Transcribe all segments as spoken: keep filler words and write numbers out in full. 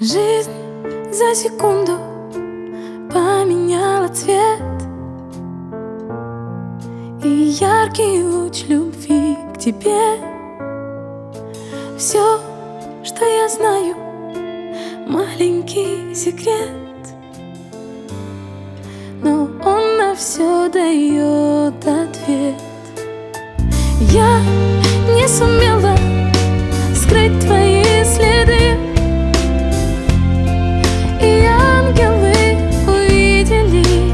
Жизнь за секунду поменяла цвет, и яркий луч любви к тебе. Все, что я знаю, маленький секрет, но он на все дает ответ. Я не сумела скрыть твои следы, и ангелы увидели,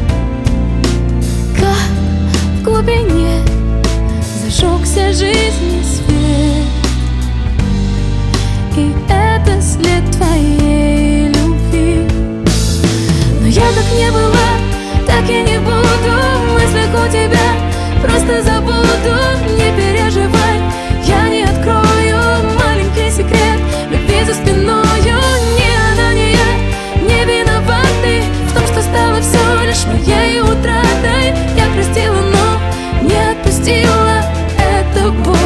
как в глубине зажегся жизни свет. И это след твоей любви. Но я как не была, так и не буду. В мыслях у тебя просто забуду. Не переживай, я не открою маленький секрет любви за спиною. Ни она, ни я не виноваты в том, что стало все лишь моей утратой. Я простила, но не отпустила эту боль.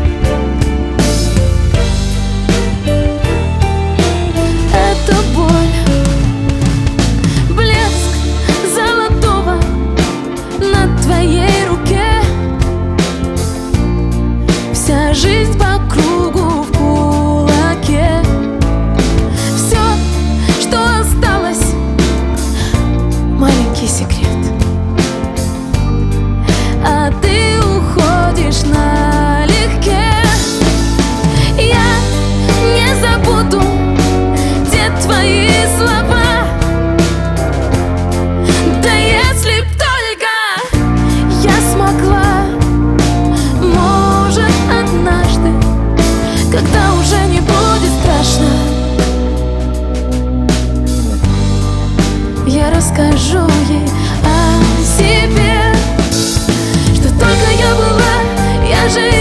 Это боль. Блеск золотого на твоей руке. Вся жизнь по кругу в кулаке. Все, что осталось, маленький секрет. А ты уходишь налегке. Я не забуду те твои слова. Да если б только я смогла, может, однажды, когда уже не будет страшно, я расскажу ей о себе, что только я была, я же